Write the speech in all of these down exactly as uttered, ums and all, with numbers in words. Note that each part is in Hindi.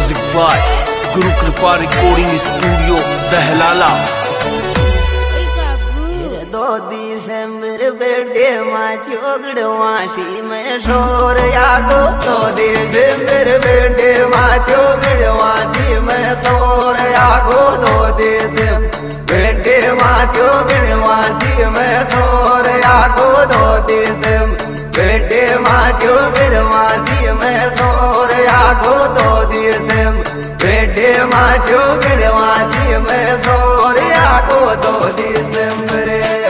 म्यूजिक बाय गुरु कृपा रिकॉर्डिंग स्टूडियो दहलाला। दो दिसंबर बर्थडे माँ चोगड़वासी में शोर यागो। दो दिसंबर बर्थडे माँ चोगड़वासी में शोर यागो। दो दिसंबर बर्थडे माँ चोगड़वासी में शोर यागो। दो दिसंबर बर्थडे माँ चोगड़वासी में शोर यागो। दो दिसंबर बर्थडे माँ चोगड़वासी में शोर यागो। दो दिसंबर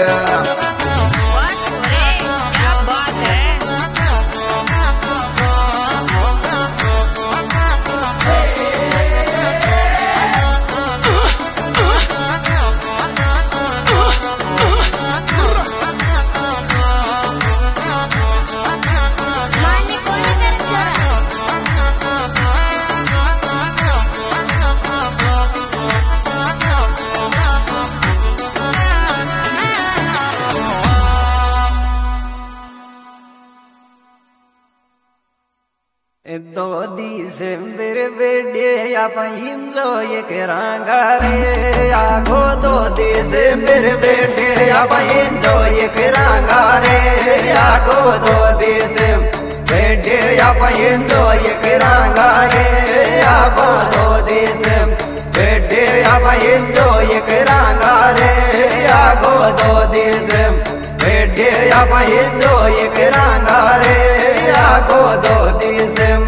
दो दिसंबर बर्थडे अपन एंजॉय करांगा रे आगो। दो दिसंबर बर्थडे अपन एंजॉय करांगा रे आगो। दो दिसंबर बर्थडे अपन एंजॉय करांगा रे आगो। दो दिसंबर बर्थडे अपन एंजॉय करांगा रे आगो। दो दिसंबर बर्थडे अपन एंजॉय करांगा रे आगो। दो दिसंबर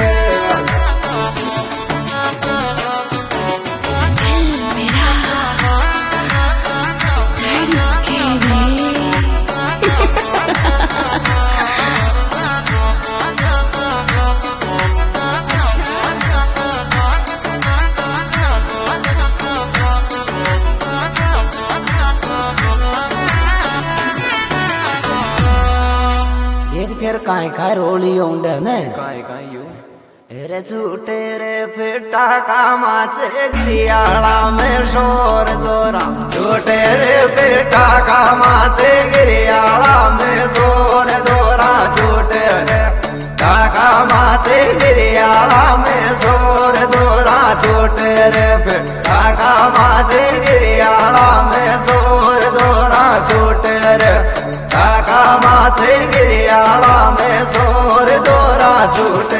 फिर काय काय रोली होंड ने काय काय यू रे झूठे रे फेटा कामाचे गिरियाला में शोर जोरा। झूठे रे फेटा कामाचे गिरियाला में शोर जोरा। झूठे रे कामाचे गिरियाला में शोर जोरा। झूठे रे फेटा कामाचे गिरियाला में शोर जोरा। झूठे रे कामाचे गिरियाला में शोर जोरा। झूठे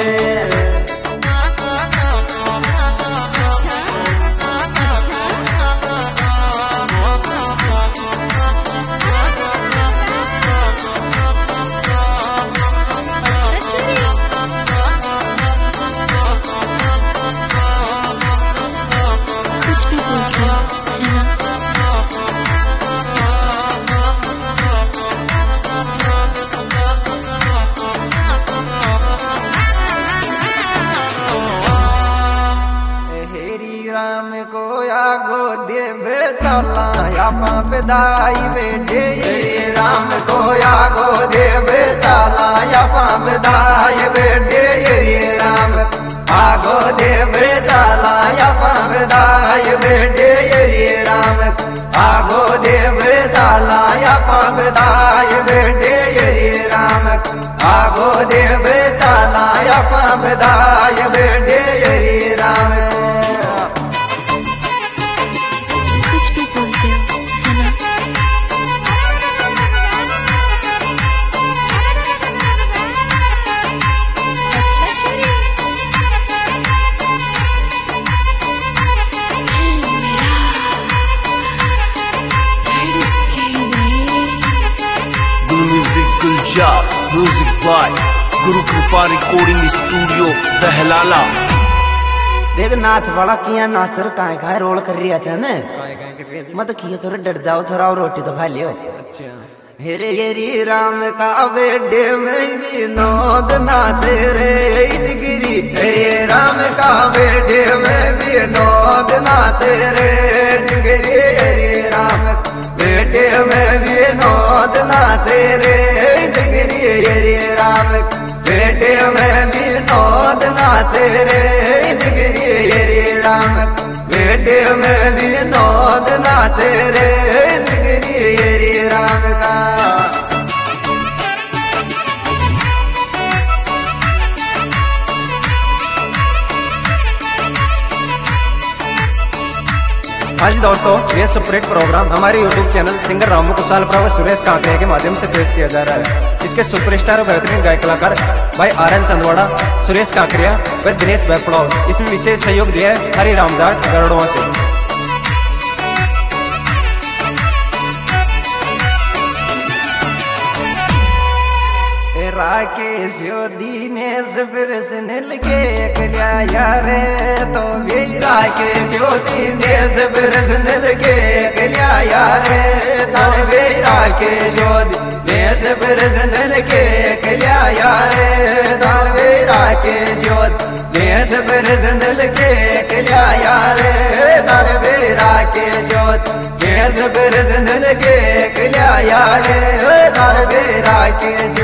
राम को आगो देवे चला यापा बधाई बेटे। राम को आगो देवे चला यापा बधाई बेटे। राम आगो देवे चला यापा बधाई बेटे। राम आगो देवे चला यापा बधाई बेटे। राम आगो देवे चला यापा बधाई बेटे। राम म्यूजिक बाय गुरु कृपा रिकॉर्डिंग स्टूडियो दहलाला। देख नाच बड़ा किया नाचर काय काय रोल कर रही है ने मत कियो थोड़ा डट जाओ थोड़ा और रोटी तो खा लियो। अच्छा हेरे हेरी राम का बेडे में भी नोद नाचे रे गिरी। हेरे राम का बेडे में भी नोद नाचे रे गिरी। हेरे राम बेटे में भी नोद नाचे रे गिरी। हेरे राम बेटे में भी नोद नाचे रे गिरी। हेरे राम बेटे में भी नोद नाचे रे गिरी। हेरे राम का हाँ जी दोस्तों, ये सेपरेट प्रोग्राम हमारे YouTube channel singer Ramu Kushal व सुरेश कांकरिया के माध्यम से पेश किया जा रहा है। इसके सुपरस्टार बेहतरीन गायक कलाकार भाई आर एन चंदवाड़ा, सुरेश कांकरिया व दिनेश बैपड़ाव। इसमें विशेष सहयोग दिया है हरि राम जाट गरड़वा से। राकेश दीनेश फिर से निल के कलिया यारे तो भी राकेश दीनेश फिर से निल के कलिया यारे तार भी राकेश दीनेश फिर से निल के कलिया यारे तार भी राकेश दीनेश फिर से निल के कलिया यारे तार भी राकेश दीनेश फिर से निल के कलिया यारे तार भी राकेश।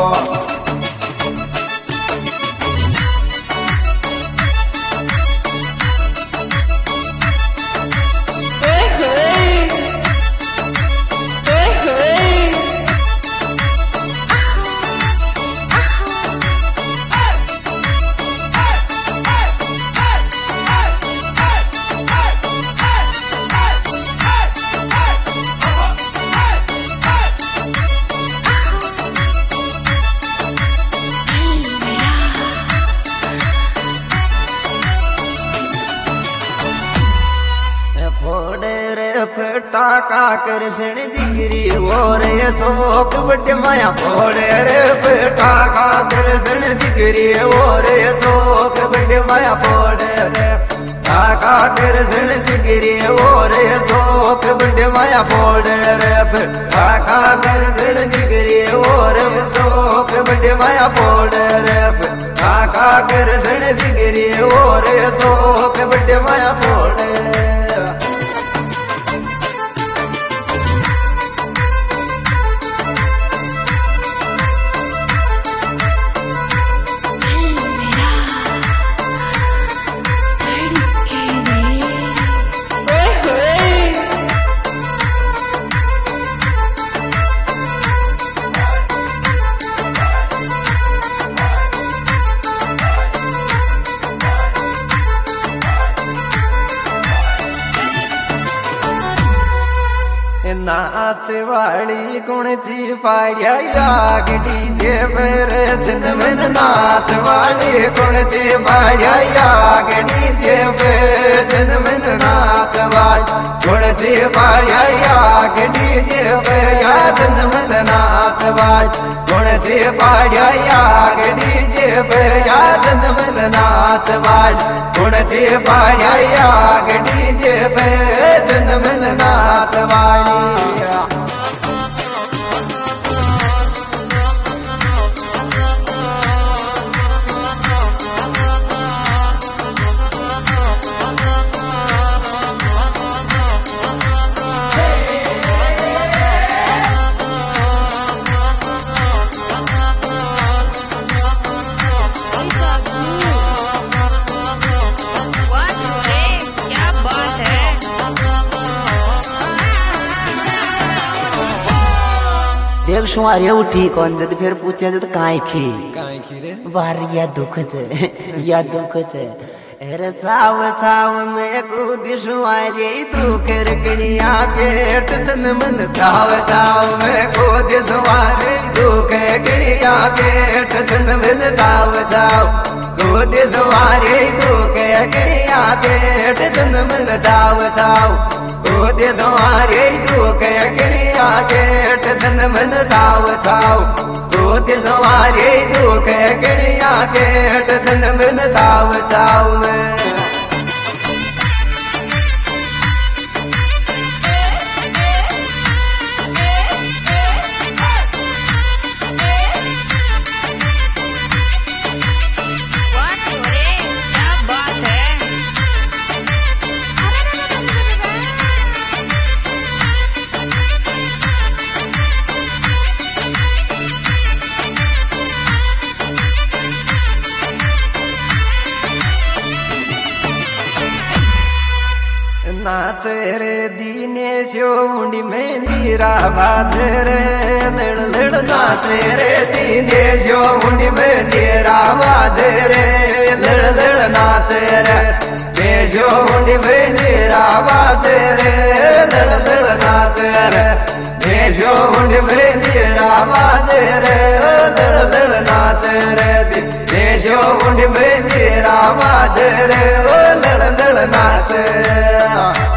फटाका कृष्ण जिगरी और शोक बट माया फोड़े रे फटाका कृष्ण जिगरी और शोक बट माया फोड़े रे फटाका कृष्ण जिगरी और शोक बट माया फोड़े रे फटाका कृष्ण जिगरी और शोक बट माया फोड़े रे फटाका कृष्ण जिगरी और शोक बट माया फोड़े। नाच वाली कुणची पाड़िया याग डीजे पर चंदमन नाच वाली कुणची पाड़िया याग डीजे पर चंदमन नाच वाली कुणची पाड़िया याग डीजे पर या चंदमन नाच वाली कुणची पाड़िया याग डीजे पर या चंदमन नाच वाली कुणची पाड़िया याग डीजे पर चंदमन नाच वाली। एक शुमारिया उठी कौन जद फिर पूछे जद काहे खी काहे खी रे बार या दुख से या दुख से अरे चाव चाव में कूद शुमारी दुख रकड़िया पेट चन मन चाव चाव में कूद शुमारी दुख रकड़िया पेट चन मन चाव चाव कूद शुमारी दुख रकड़िया पेट चन मन चाव चाव कूद शुमारी दुख रकड़िया पेट चन मन चाव चाव कूद शुमारी दुख रकड़िया पेट चन मन चाव चाव में। नाचे रे दीनेश उंडी में जीरा बाजे रे लड़ लड़ नाचे रे दीनेश उंडी में जीरा बाजे रे लड़ लड़ नाचे रे देश भेजो हुंडी भेजीरा बाजे रे लड़ लड़ नाचे रे भेजो हुंडी भेजीरा बाजे रे लड़ लड़ नाचे रे भेजो हुंडी भेजीरा बाजे रे लड़ लड़ नाचे